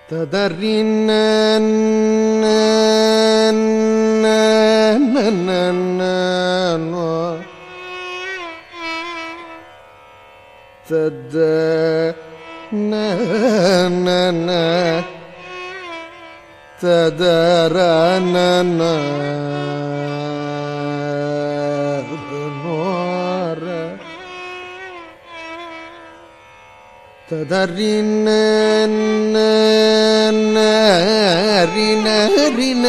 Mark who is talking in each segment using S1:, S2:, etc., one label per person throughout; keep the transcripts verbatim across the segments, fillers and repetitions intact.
S1: ததறின தத ததரன ததறின ரின ரின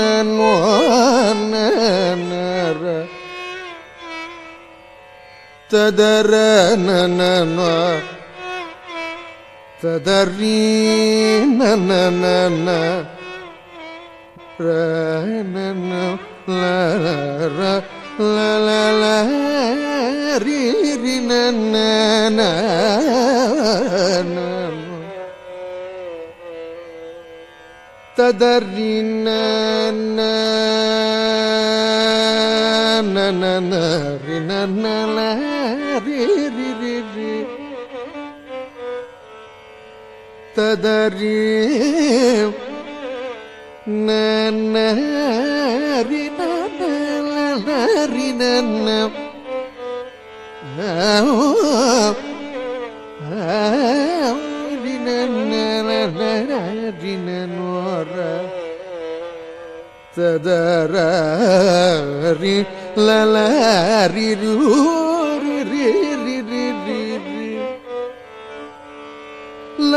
S1: ததரன ததறின ரி ரின ததறின ரின ரி ரி ரி ரி ததறி நன ரின ரின ததர ரி லல ரி ரு ரி ரி ரி ரி ரி ரி ல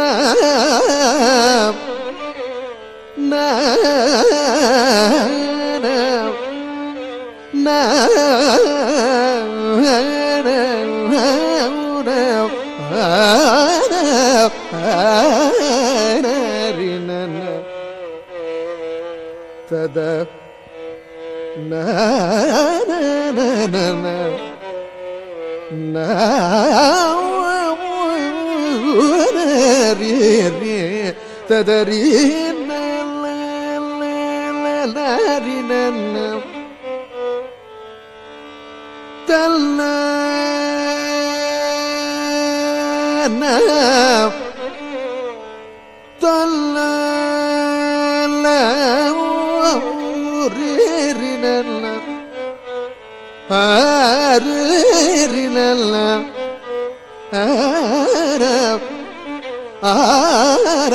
S1: ந ந தத ந ரி ரி ததரி ரி தல்ல தல்ல ரிரினல்ல ஆரிரினல்ல ஆர ஆர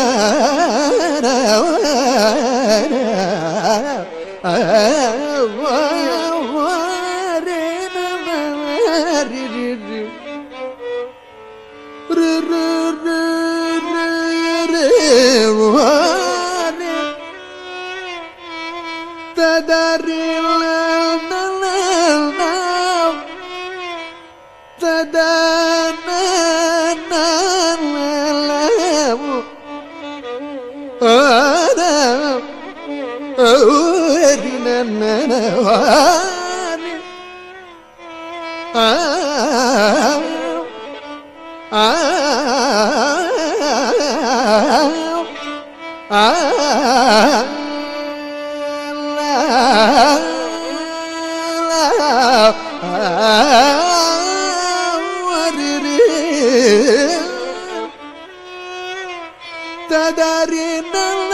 S1: ததரி நன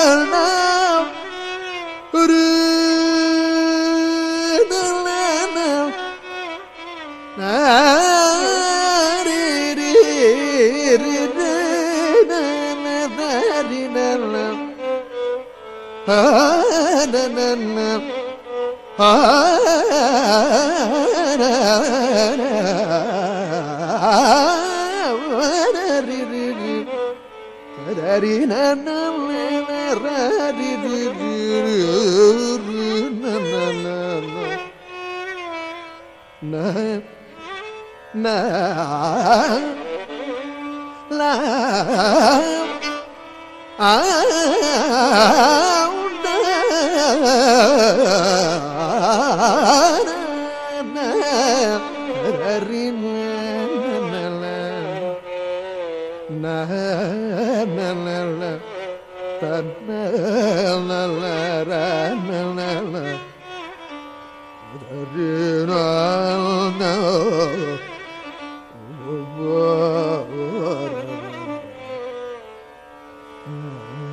S1: ரு ரி ரி ரி ரி ஆ ஆ ரி ரி ரி ததரி நன ரி ரி ரி ந ந லா ஆ Oh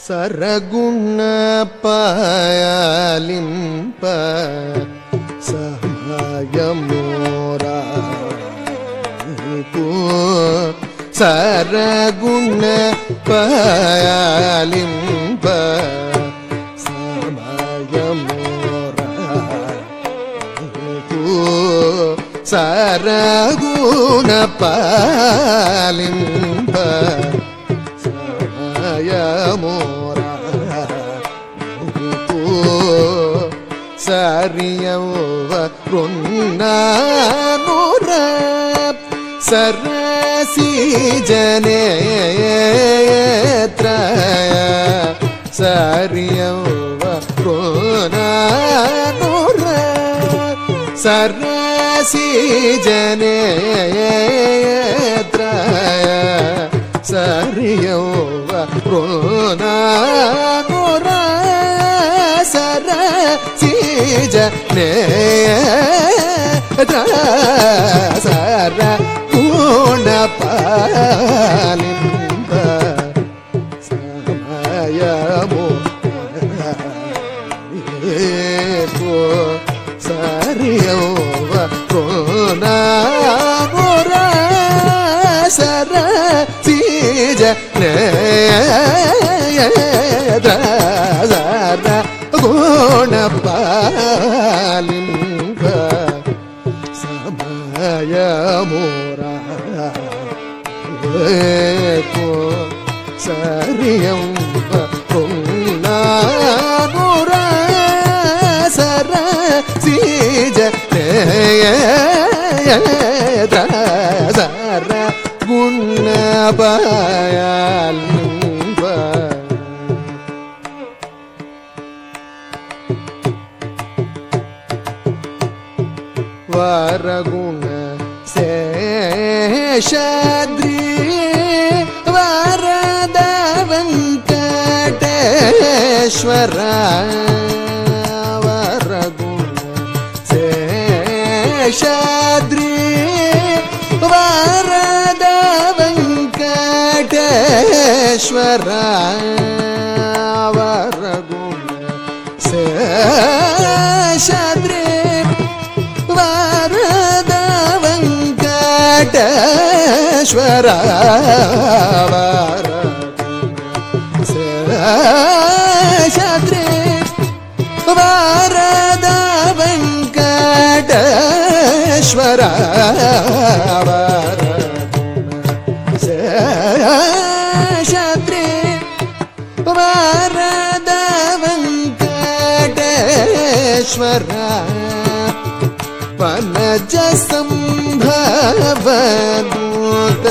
S1: சரகுண பாலிம்ப சமயமோரா சரகுண பாலிம்ப சமயமோரா சரகுண பாலிம்ப சமயமோரா சரியவ ருன்னானுர சரசிஜனேத்ரய சரியவ ருன்னானுர சரசிஜனேத்ரய சரியவ ருன்னானுர சர சீஜனேத்ர சர குணபாலிம்ப சமயமோரா சரியவ ருன்னானுர சர சீஜனேத்ர சர குணபாலிம்ப சமயமோரா சரியம் ருன்னானுர சர சீஜனேத்ர சர குணபாலிம்ப வரகுண சேஷாத்ரி வரத வெங்கடேஸ்வர வரகுண சேஷாத்ரி வரத வெங்கடேஸ்வர வரகுண சேஷாத்ரி வரத வெங்கடேஸ்வர சேஷாத்ரி வரத வெங்கடேஸ்வர சேஷாத்ரி வரத வெங்கடேஸ்வர ವನಜ ಸಂಭವನೂತ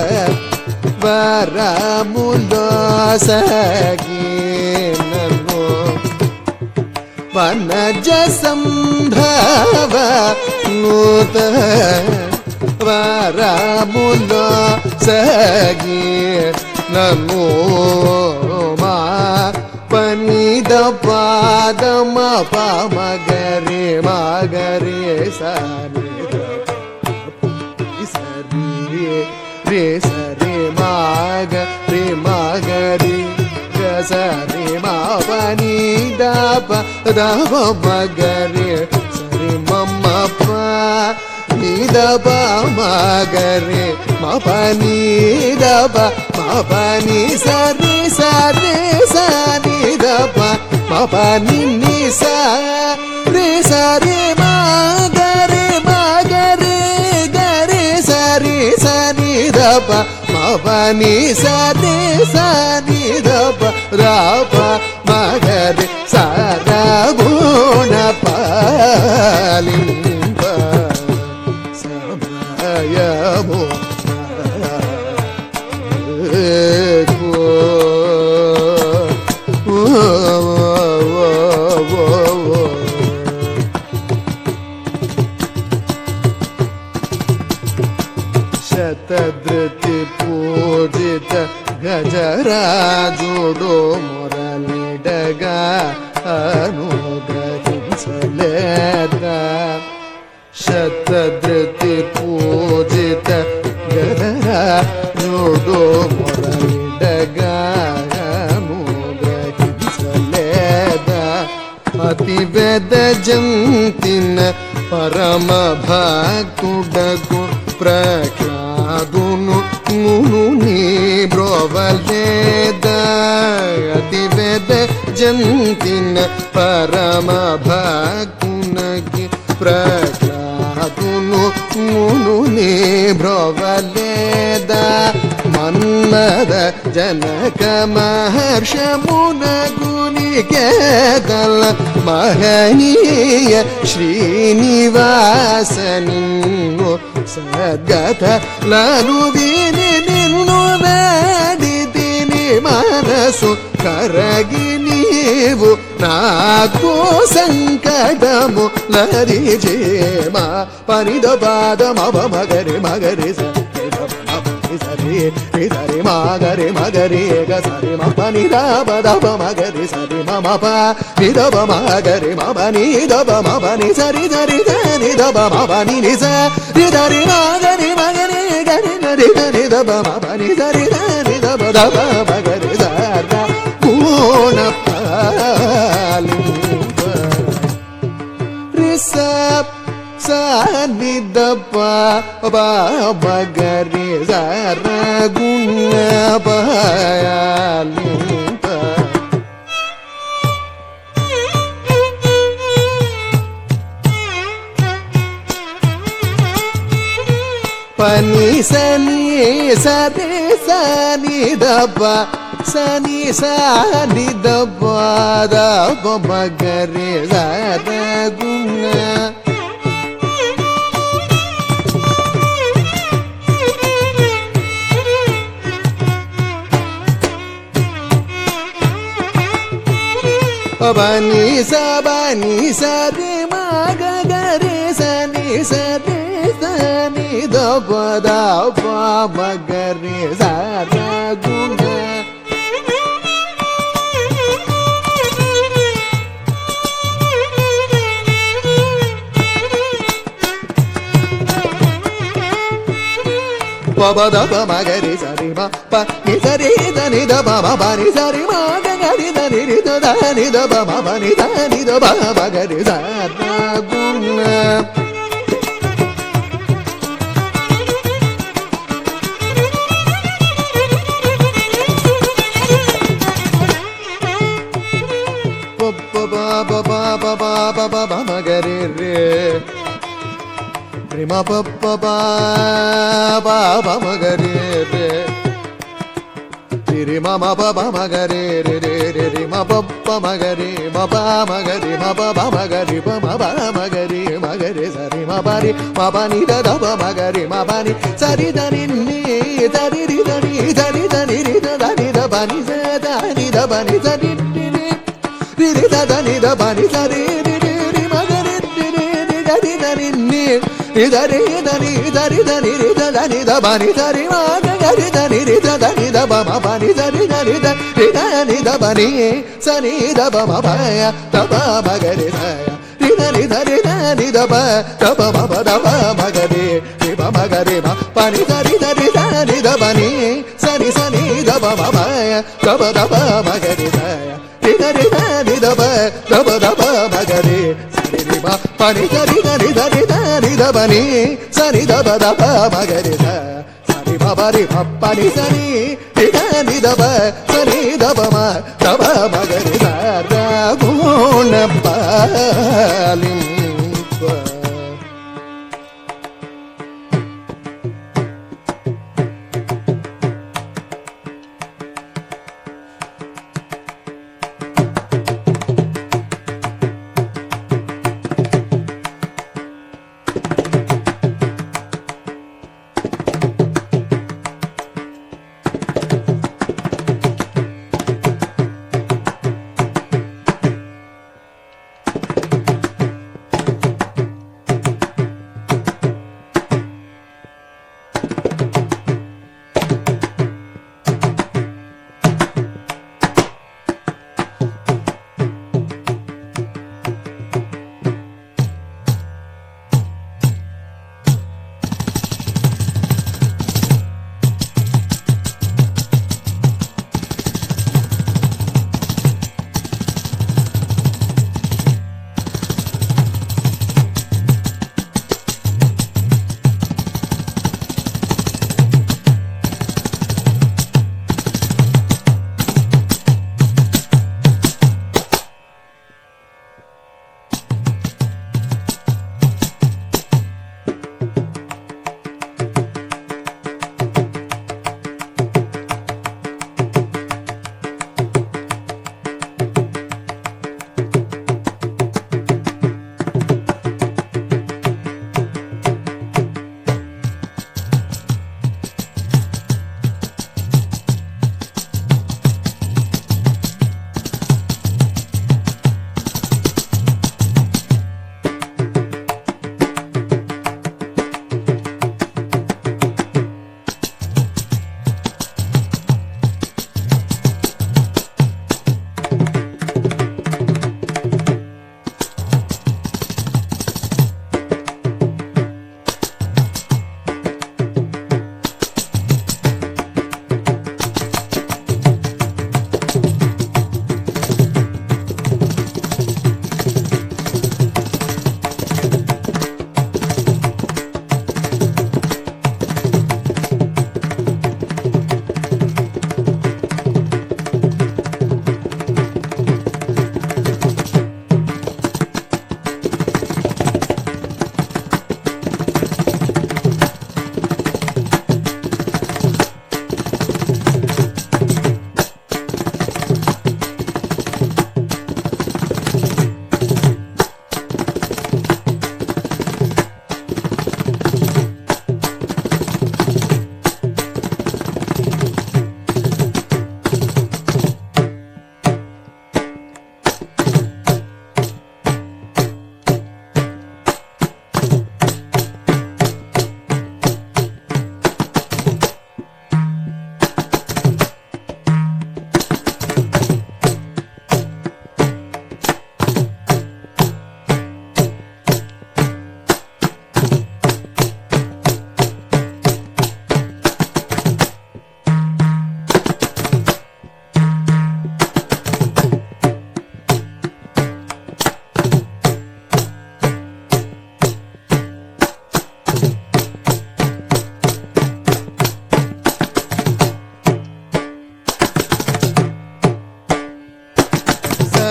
S1: ವರಮುಲೋಸಗೀನೋ ವನಜ ಸಂಭವನೂತ ವರಮುಲೋಸಗೀನೋ ಮಾ ಪನಿದ ಪಾದಮ ಪಾಮಗರೆ ಮಗರೆ ಸರಿ ಸರಿ ರೇ ಸರಿ ಮಗ ರೇ ಮಗರಿ ಸರಿ ಮಾ ಪನಿದ ಪದಮ ಮಗರೆ ಸರಿ ಮಮ್ಮ ಪ ನಿದ ಪ ಮಗರೆ ಮ ಪನಿದ ಪ ಮ ಪನಿ ಸರಿ ಸರಿ ಸರಿ ದ ಪ ಮ ಪನಿ ನಿ ಸ ರೇ ಸರಿ ಮ ಗರೆ ಮ ಗರೆ ಗರೆ ಸರಿ ಸರಿ ದ ಪ ಮ ಪನಿ ಸರಿ ಸರಿ ದ ಪ ರ ಪ ಮ ಗರೆ ಸರ ಗುಣ ಪಾಲಿಂಬ ಸಮಯಮೋರಾ ಶತಧೃತಿ ಪೂಜಿತ ಗಜರಾಜೋಡೋ ಮೊರಲಿಡಗ ಅನುಗ್ರಹಿಸಲೇದ ಶತಧೃತಿ ಪೂಜಿತ ಗಜರಾಜೋಡೋ ಮೊರಲಿಡಗ ಅನುಗ್ರಹಿಸಲೇದ జంతిన పరమ భక్తుడకు ప్రఖ్యాదును మునుని బ్రోవలేద అతివేద జంతిన పరమ భక్తునకి ప్రఖ్యాదును మునుని బ్రోవలేద మన్మద జనక మహర్షమునగునికేదల మహనీయ శ్రీనివాస నిన్ను సద్గత లను విని నిన్ను వేడితిని మనసు కరగి నీవు నాకు సంకటము లరిజేమా పనిద పాద మవ మగరి మగరి సరి సరి మగరి మగరి గ సరి మ పని దబ దబ మగరి సరి మ మ ప ని దబ మగరి మ పని దబ మ పని సరి సరి ని దబ మ పని ని స రి దరి మగరి మగరి గరి నరి ని దబ మ పని సరి ని దబ దబ మగరి సర పూర్ణ పాలి రి స సని దప మగరి సర గుణ పాలి పని సని సరి సని దప సని సని దప దప మగరి సర గుణ బని సబని సరి మగ గరి సని సరి సని దప దప మగరి సర గుణ పబ దప మగరి సరి మ ప ని సరి దని దప మ పని సరి మ గరి దని రి దని దప మ పని దని దప మగరి సర గుణ ప ప ప ప ప ప ప మగరి రే రి మ ప ప ప ప ప మగరి రే రి మ మ ప ప మగరి రి రి రి రి మ ప ప మగరి మ ప మగరి మ ప ప మగరి ప మ ప మగరి మగరి సరి మ పరి మ ప ని ద ద ప మగరి మ ప ని సరి ద ని ని సరి రి ద ని సరి ద ని రి ద ద ని ద ప ని స ద ని ద ప ని సరి ని ని రి రి ద ద ని ద ప ని సరి రి రి రి మగరి రి రి రి ద ని ద ని ని రి ద రి ద ని ద రి ద ని రి ద ద ని ద ప ని సరి మ గ రి ద ని రి ద ద ని ద ప మ ప ని సరి ద ని ద రి ద ని ద ప ని స ని ద ప మ ప య ద ప మ గ రి ద రి ద ని ద రి ద ని ద ప ద ప మ ప ద ప మ గ రి రి ప మ గ రి మ ప ని ద రి ద రి ద ని ద ప ని స ని స ని ద ప మ ప య ద ప ద ప మ గ రి ద రి ద రి ద ని ద ప ద ప ద ప మ గ రి స ని రి మ ప ని ద రి ద రి ద రి ద ని ద ప ని స ని ద ప ద ప మ గ రి ద స ని ప ప రి ప ప ని స ని రి ద ని ద ప స ని ద ప మ ద ప మ గ రి ద ర గుణ పాలి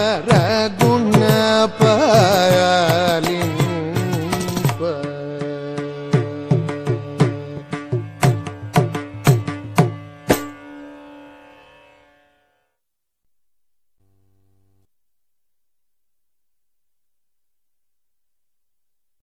S1: குணபய